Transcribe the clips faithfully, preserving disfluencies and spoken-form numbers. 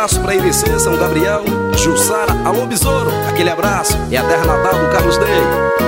abraço pra Irecê, São Gabriel, Jussara, alô Besouro, aquele abraço. É a terra natal do Carlos Day.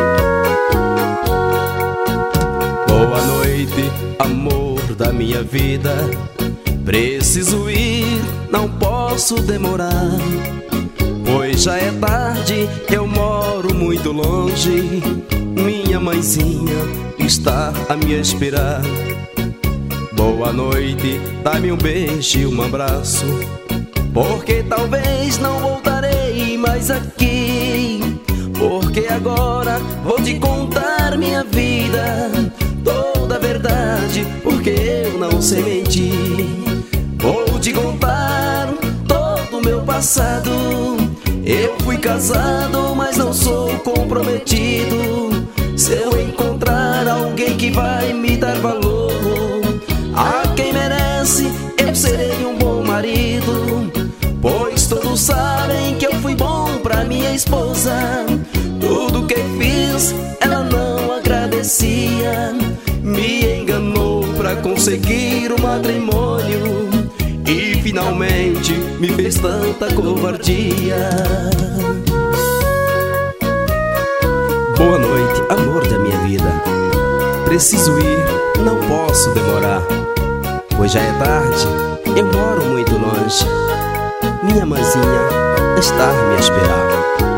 Boa noite, amor da minha vida. Preciso ir, não posso demorar, pois já é tarde, eu moro muito longe. Minha mãezinha está a me esperar. Boa noite, dá-me um beijo e um abraço, porque talvez não voltarei mais aqui. Porque agora vou te contar minha vida, toda a verdade, porque eu não sei mentir. Vou te contar todo o meu passado. Eu fui casado, mas não sou comprometido. Se eu encontrar alguém que vai me dar valor, a quem merece, eu serei um bom marido. Pois todos sabem que eu fui bom pra minha esposa. Tudo que fiz, ela não agradecia. Me enganou pra conseguir o matrimônio e finalmente me fez tanta covardia. Boa noite, amor da minha vida. Preciso ir, não posso demorar, pois já é tarde, eu moro muito longe. Minha mãezinha está a me esperar.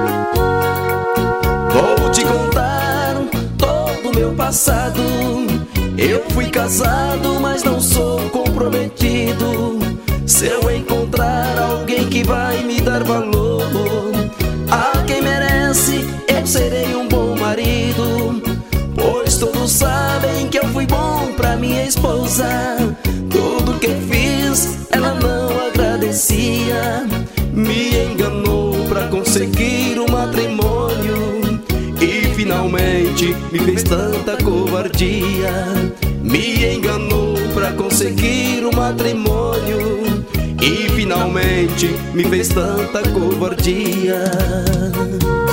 Vou te contar todo o meu passado. Eu fui casado, mas não sou comprometido. Se eu encontrar alguém que vai me dar valor, a quem merece, eu serei um bom marido. Pois todos sabem que eu fui bom pra minha esposa. Tudo que fiz, ela não agradecia. Me enganou pra conseguir o matrimônio e finalmente me fez tanta covardia. Me enganou pra conseguir o matrimônio e finalmente me fez tanta covardia.